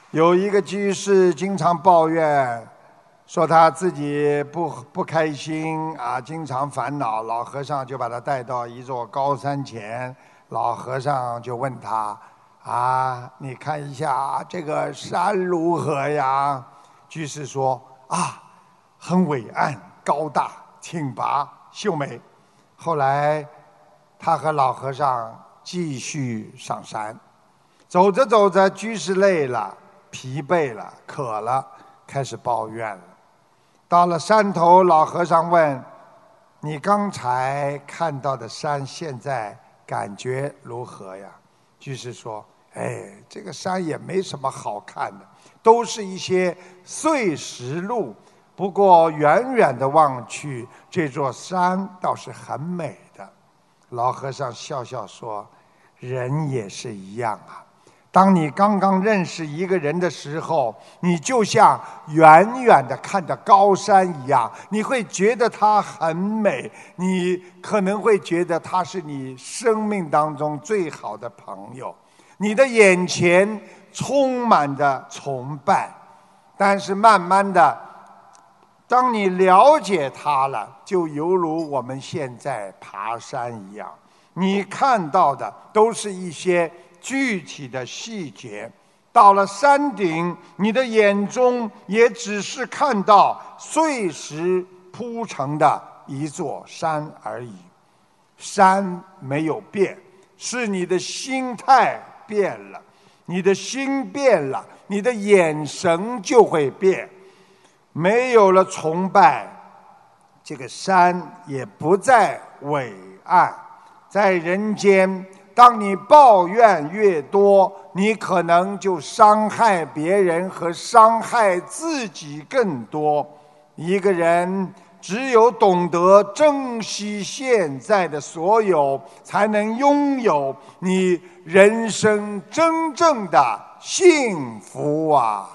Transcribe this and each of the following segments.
有一个居士经常抱怨，说他自己不开心啊，经常烦恼。老和尚就把他带到一座高山前，老和尚就问他：啊，你看一下这个山如何呀？居士说：啊，很伟岸、高大、挺拔、秀美。后来，他和老和尚继续上山，走着走着，居士累了。疲惫了，渴了，开始抱怨了。到了山头，老和尚问：你刚才看到的山，现在感觉如何呀？居士说：哎，这个山也没什么好看的，都是一些碎石路。不过远远的望去，这座山倒是很美的。老和尚笑笑说：人也是一样啊。当你刚刚认识一个人的时候，你就像远远的看着高山一样，你会觉得它很美，你可能会觉得他是你生命当中最好的朋友，你的眼前充满着崇拜。但是慢慢的，当你了解他了，就犹如我们现在爬山一样，你看到的都是一些具体的细节，到了山顶，你的眼中也只是看到碎石铺成的一座山而已。山没有变，是你的心态变了，你的心变了，你的眼神就会变。没有了崇拜，这个山也不再伟岸。在人间，当你抱怨越多，你可能就伤害别人和伤害自己更多。一个人只有懂得珍惜现在的所有，才能拥有你人生真正的幸福啊！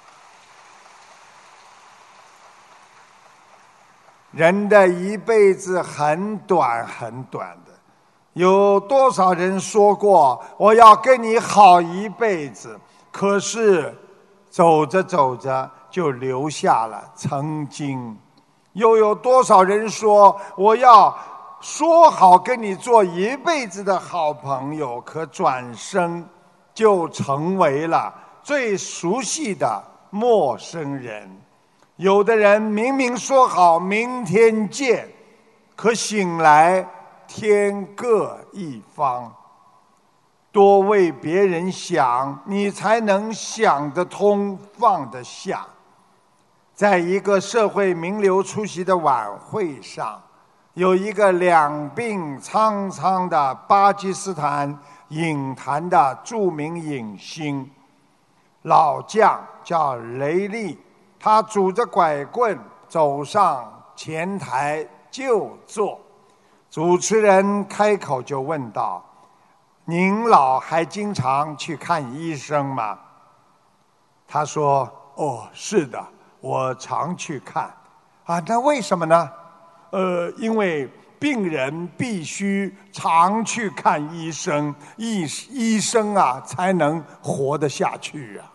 人的一辈子很短很短的。有多少人说过我要跟你好一辈子，可是走着走着就留下了曾经。又有多少人说我要说好跟你做一辈子的好朋友，可转身就成为了最熟悉的陌生人。有的人明明说好明天见，可醒来天各一方。多为别人想，你才能想得通放得下。在一个社会名流出席的晚会上，有一个两鬓苍苍的巴基斯坦影坛的著名影星，老将叫雷利。他拄着拐棍走上前台就坐，主持人开口就问道：您老还经常去看医生吗？他说：哦，是的，我常去看。啊，那为什么呢？因为病人必须常去看医生，医生啊才能活得下去啊。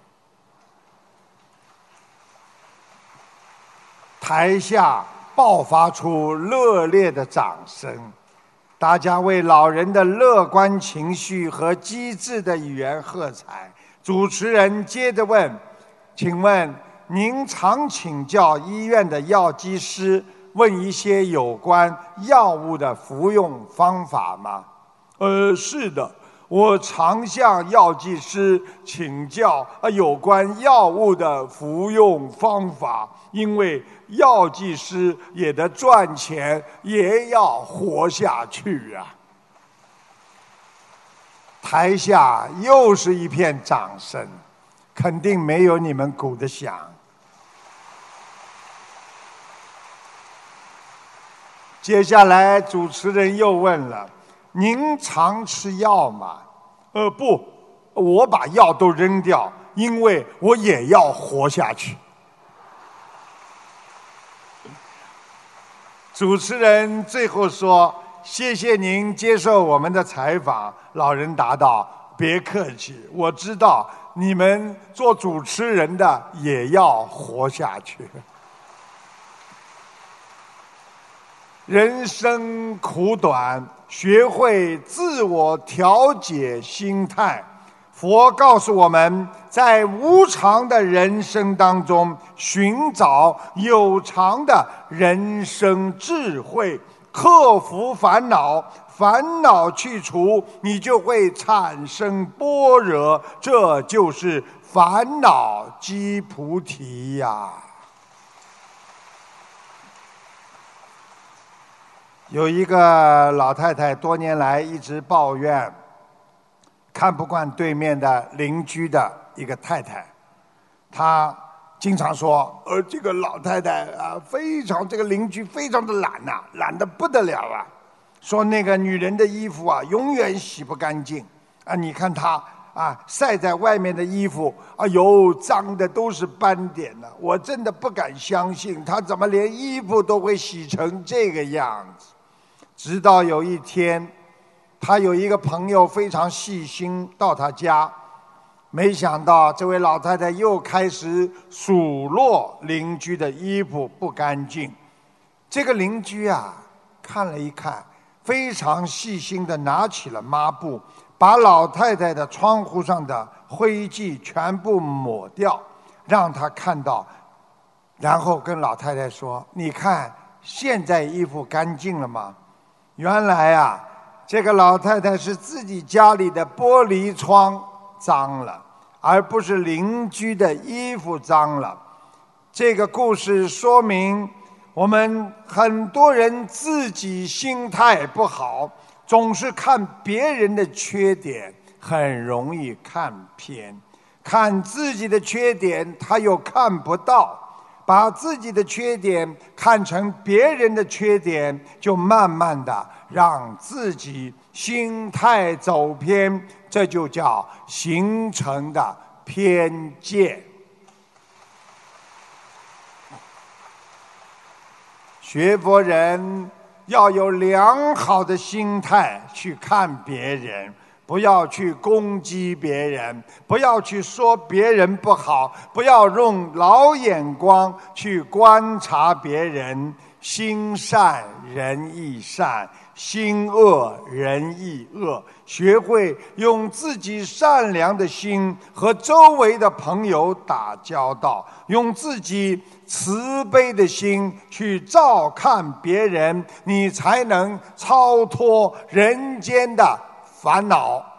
台下爆发出热烈的掌声，大家为老人的乐观情绪和机智的语言喝彩。主持人接着问：请问您常请教医院的药剂师问一些有关药物的服用方法吗？是的，我常向药剂师请教有关药物的服用方法，因为药剂师也得赚钱，也要活下去啊！台下又是一片掌声，肯定没有你们鼓得响。接下来主持人又问了：您常吃药吗？不，我把药都扔掉，因为我也要活下去。主持人最后说：谢谢您接受我们的采访。老人答道：别客气，我知道你们做主持人的也要活下去。人生苦短，学会自我调节心态。佛告诉我们，在无常的人生当中，寻找有常的人生智慧，克服烦恼，烦恼去除，你就会产生般若，这就是烦恼即菩提呀。有一个老太太多年来一直抱怨，看不惯对面的邻居的一个太太，她经常说，这个老太太啊，这个邻居非常的懒呐，懒得不得了啊。说那个女人的衣服啊，永远洗不干净啊。你看她啊，晒在外面的衣服，哎呦，脏的都是斑点呢。我真的不敢相信，她怎么连衣服都会洗成这个样子。直到有一天，他有一个朋友非常细心到他家，没想到这位老太太又开始数落邻居的衣服不干净。这个邻居啊，看了一看，非常细心地拿起了抹布，把老太太的窗户上的灰迹全部抹掉，让她看到，然后跟老太太说：“你看，现在衣服干净了吗？”原来啊，这个老太太是自己家里的玻璃窗脏了，而不是邻居的衣服脏了。这个故事说明，我们很多人自己心态不好，总是看别人的缺点，很容易看偏，看自己的缺点他又看不到，把自己的缺点看成别人的缺点，就慢慢的让自己心态走偏，这就叫形成的偏见。学佛人要有良好的心态去看别人，不要去攻击别人，不要去说别人不好，不要用老眼光去观察别人。心善人亦善，心恶人亦恶。学会用自己善良的心和周围的朋友打交道，用自己慈悲的心去照看别人，你才能超脱人间的烦恼。